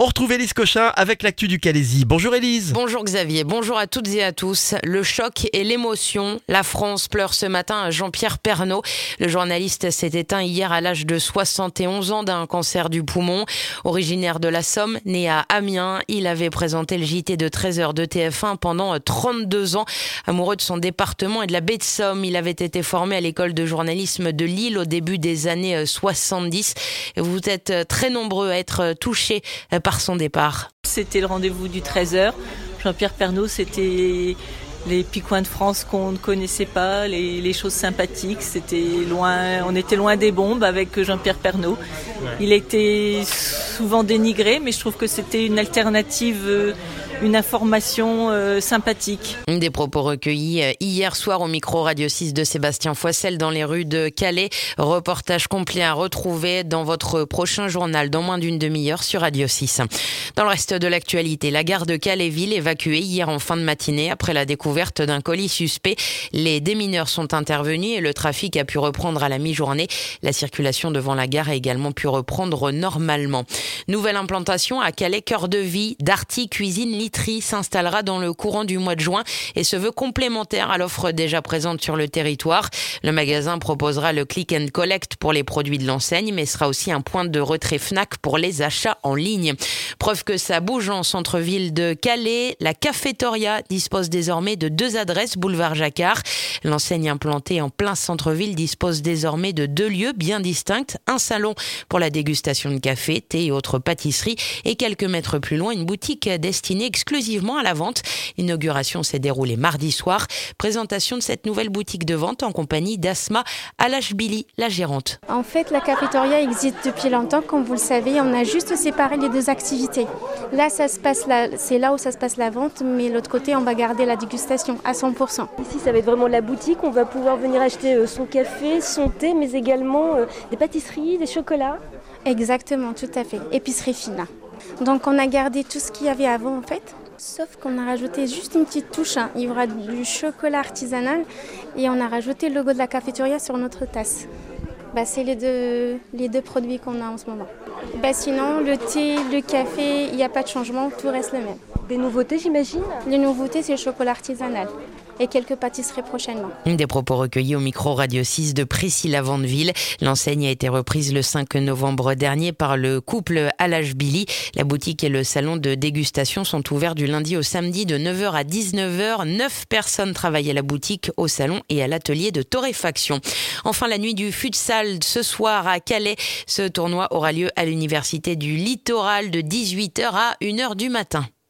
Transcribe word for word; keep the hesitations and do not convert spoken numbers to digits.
On retrouve Élise Cochin avec l'actu du Calaisis. Bonjour Élise. Bonjour Xavier, bonjour à toutes et à tous. Le choc et l'émotion. La France pleure ce matin à Jean-Pierre Pernaut. Le journaliste s'est éteint hier à l'âge de soixante et onze ans d'un cancer du poumon. Originaire de la Somme, né à Amiens, il avait présenté le J T de treize heures de T F un pendant trente-deux ans. Amoureux de son département et de la baie de Somme, il avait été formé à l'école de journalisme de Lille au début des années soixante-dix. Et vous êtes très nombreux à être touchés par son départ. C'était le rendez-vous du treize heures. Jean-Pierre Pernaut, c'était les petits coins de France qu'on ne connaissait pas, les, les choses sympathiques. C'était loin, on était loin des bombes avec Jean-Pierre Pernaut. Il était souvent dénigré, mais je trouve que c'était une alternative, une information euh, sympathique. Des propos recueillis hier soir au micro Radio six de Sébastien Foissel dans les rues de Calais. Reportage complet à retrouver dans votre prochain journal dans moins d'une demi-heure sur Radio six. Dans le reste de l'actualité, la gare de Calais-Ville évacuée hier en fin de matinée après la découverte d'un colis suspect. Les démineurs sont intervenus et le trafic a pu reprendre à la mi-journée. La circulation devant la gare a également pu reprendre normalement. Nouvelle implantation à Calais, cœur de vie. Darty Cuisine Literie s'installera dans le courant du mois de juin et se veut complémentaire à l'offre déjà présente sur le territoire. Le magasin proposera le click and collect pour les produits de l'enseigne, mais sera aussi un point de retrait Fnac pour les achats en ligne. Preuve que ça bouge en centre-ville de Calais, la Cafetoria dispose désormais de deux adresses boulevard Jacquard. L'enseigne implantée en plein centre-ville dispose désormais de deux lieux bien distincts, un salon pour la dégustation de café, thé et autres pâtisseries et quelques mètres plus loin une boutique destinée exclusivement à la vente. L'inauguration s'est déroulée mardi soir. Présentation de cette nouvelle boutique de vente en compagnie d'Asma Alashbili, la gérante. En fait, la Cafetoria existe depuis longtemps, comme vous le savez. On a juste séparé les deux activités. Là, ça se passe là, c'est là où ça se passe la vente, mais l'autre côté, on va garder la dégustation à cent pour cent. Ici, ça va être vraiment la boutique. On va pouvoir venir acheter son café, son thé, mais également des pâtisseries, des chocolats. Exactement, tout à fait. Épicerie fine. Donc, on a gardé tout ce qu'il y avait avant, en fait. Sauf qu'on a rajouté juste une petite touche. Hein. Il y aura du chocolat artisanal et on a rajouté le logo de la Cafetoria sur notre tasse. Bah, c'est les deux, les deux produits qu'on a en ce moment. Bah, sinon, le thé, le café, il n'y a pas de changement, tout reste le même. Des nouveautés, j'imagine ? Les nouveautés, c'est le chocolat artisanal et quelques pâtisseries prochainement. Des propos recueillis au micro Radio six de Priscilla Vandeville. L'enseigne a été reprise le cinq novembre dernier par le couple Alashbili. La boutique et le salon de dégustation sont ouverts du lundi au samedi de neuf heures à dix-neuf heures. Neuf personnes travaillent à la boutique, au salon et à l'atelier de torréfaction. Enfin, la nuit du futsal ce soir à Calais. Ce tournoi aura lieu à l'université du Littoral de dix-huit heures à une heure du matin.